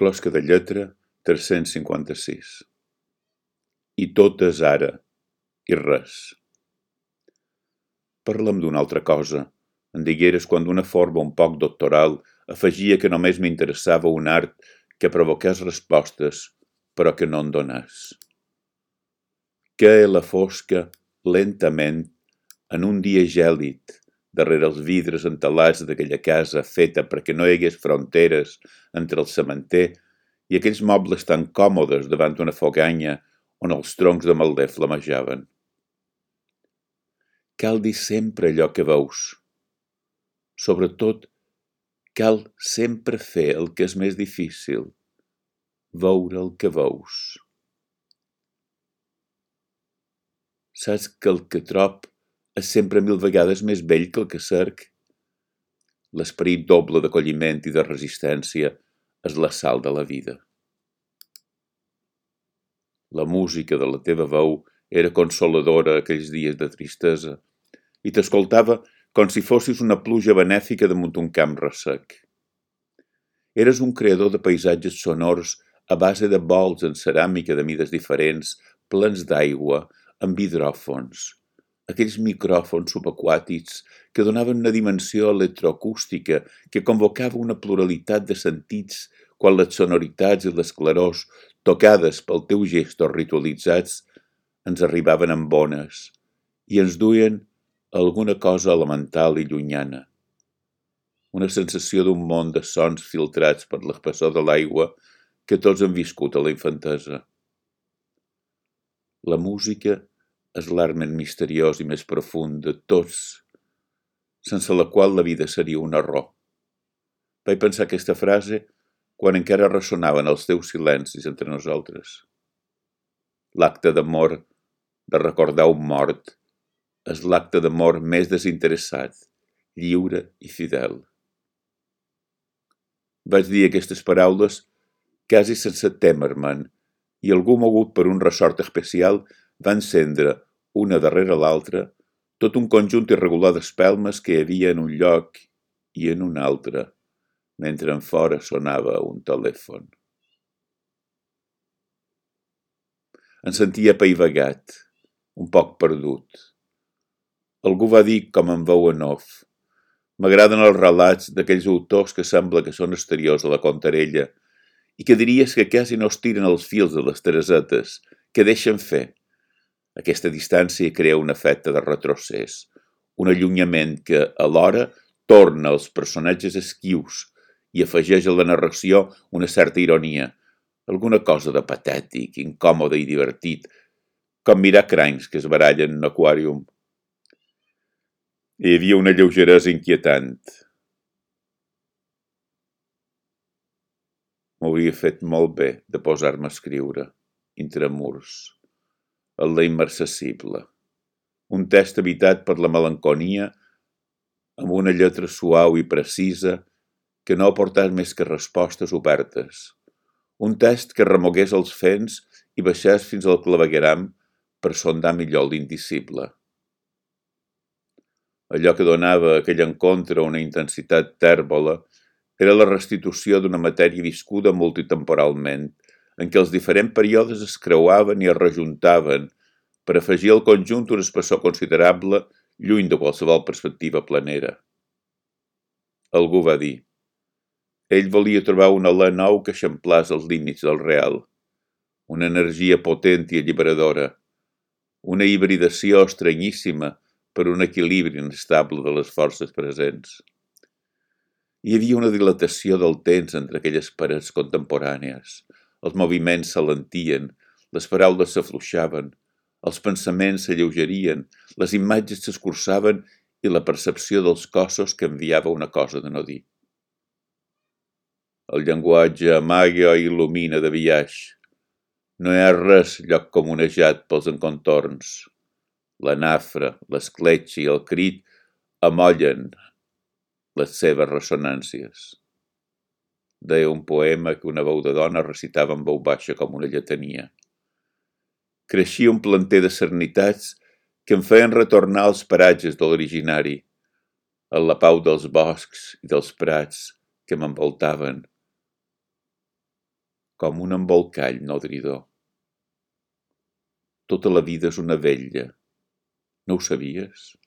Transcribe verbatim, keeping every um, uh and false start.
Closca de lletra tres-cents cinquanta-sis. I tot és ara, i res. Parla'm d'una altra cosa. Em digueres quan d'una forma un poc doctoral afegia que només m'interessava un art que provoqués respostes, però que no en donés. Que la fosca, lentament, en un dia gèlid, darrere els vidres entelats d'aquella casa feta perquè no hi hagués fronteres entre el cementer i aquells mobles tan còmodes davant d'una foganya on els troncs de malder flamejaven. Cal dir sempre allò que veus. Sobretot, cal sempre fer el que és més difícil, veure el que veus. Saps que el que trob és sempre mil vegades més bell que el que cerc? L'esperit doble d'acolliment i de resistència és la sal de la vida. La música de la teva veu era consoladora aquells dies de tristesa i t'escoltava com si fossis una pluja benèfica damunt un camp ressec. Eres un creador de paisatges sonors a base de bols en ceràmica de mides diferents, plens d'aigua, amb hidròfons, aquells micròfons subaquàtics que donaven una dimensió electroacústica que convocava una pluralitat de sentits quan les sonoritats i les clarors, tocades pel teu gestos ritualitzats, ens arribaven amb bones i ens duien a alguna cosa elemental i llunyana. Una sensació d'un món de sons filtrats per l'espessor de l'aigua que tots hem viscut a la infantesa. La música és l'art més misteriós i més profund de tots, sense la qual la vida seria un error. Vaig pensar aquesta frase quan encara ressonaven els teus silencis entre nosaltres. L'acte d'amor, de recordar un mort, és l'acte d'amor més desinteressat, lliure i fidel. Vaig dir aquestes paraules quasi sense témer-me'n i algú mogut per un ressort especial va encendre, una darrere l'altra, tot un conjunt irregular d'espelmes que hi havia en un lloc i en un altre, mentre en fora sonava un telèfon. Em sentia apaivagat, un poc perdut. Algú va dir com en veu en off: m'agraden els relats d'aquells autors que sembla que són exteriors a la contarella i que diries que quasi no es tiren els fils de les Teresetes, que deixen fer. Aquesta distància crea un efecte de retrocés, un allunyament que, alhora, torna els personatges esquius i afegeix a la narració una certa ironia, alguna cosa de patètic, incòmode i divertit, com mirar crancs que es barallen en un aquàrium. Hi havia una lleugeresa inquietant. M'hauria fet molt bé de posar-me a escriure, intramurs, el la immarcessible, un text habitat per la melanconia amb una lletra suau i precisa que no aportàs més que respostes obertes, un text que remogués els fens i baixés fins al clavegueram per sondar millor l'indicible. Allò que donava a aquell encontre una intensitat tèrbola era la restitució d'una matèria viscuda multitemporalment, en què els diferents períodes es creuaven i es rejuntaven per afegir al conjunt un espessor considerable lluny de qualsevol perspectiva planera. Algú va dir: ell volia trobar un alè nou que eixamplàs els límits del real, una energia potent i alliberadora, una hibridació estranyíssima per un equilibri inestable de les forces presents. Hi havia una dilatació del temps entre aquelles parets contemporànies. Els moviments s'alentien, les paraules s'afluixaven, els pensaments s'alleugerien, les imatges s'escurçaven i la percepció dels cossos que enviava una cosa de no dir. El llenguatge amaga i il·lumina de biaix. No hi ha res lloc comunejat pels encontorns. La nafra, l'escletxa i el crit amollen les seves ressonàncies. Deia un poema que una veu de dona recitava en veu baixa com una lletania. Creixia un planter de sernitats que em feien retornar als paratges de l'originari, a la pau dels boscs i dels prats que m'envoltaven. com un embolcall nodridor. Tota la vida és una vetlla. No ho sabies?